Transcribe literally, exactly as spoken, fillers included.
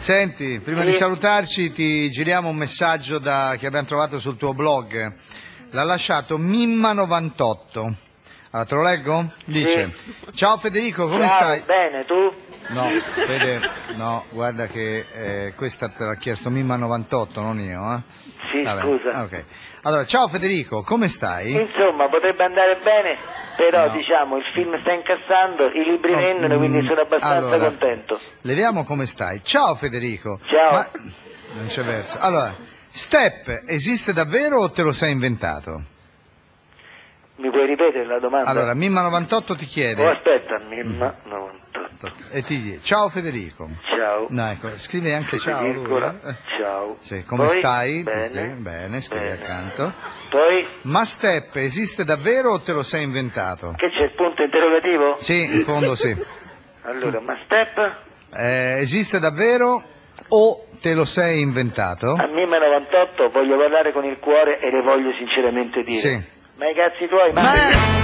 Senti, prima sì. di salutarci ti giriamo un messaggio da, che abbiamo trovato sul tuo blog. L'ha lasciato Mimma novantotto. Allora, te lo leggo? Dice: sì. Ciao Federico, come Ciao, stai? bene, tu? No, Fede, no, guarda che eh, questa te l'ha chiesto Mimma novantotto, non io, eh? Sì, Vabbè, scusa. ok. Allora, ciao Federico, come stai? Insomma, potrebbe andare bene, però No. diciamo il film sta incassando, i libri Oh, vendono, quindi mm, sono abbastanza allora, contento. Leviamo come stai. Ciao Federico. Ciao. Ma non c'è verso. Allora, Step esiste davvero o te lo sei inventato? Mi puoi ripetere la domanda? Allora, Mimma novantotto ti chiede. Oh, aspetta, Mimma novantotto. E ti dice: ciao Federico. Ciao. No, ecco, scrive anche Sì, ciao lui. virgola, eh? ciao. Sì, come Poi? stai? Ti Bene. scrive? Bene, scrivi Bene. accanto. Poi? Ma Step esiste davvero o te lo sei inventato? Che c'è il punto interrogativo? Sì, in fondo sì. Allora, ma step? Eh, esiste davvero o te lo sei inventato? A Mimma novantotto voglio parlare con il cuore e le voglio sinceramente dire. Sì. Ma i cazzi tuoi, ma... Ma...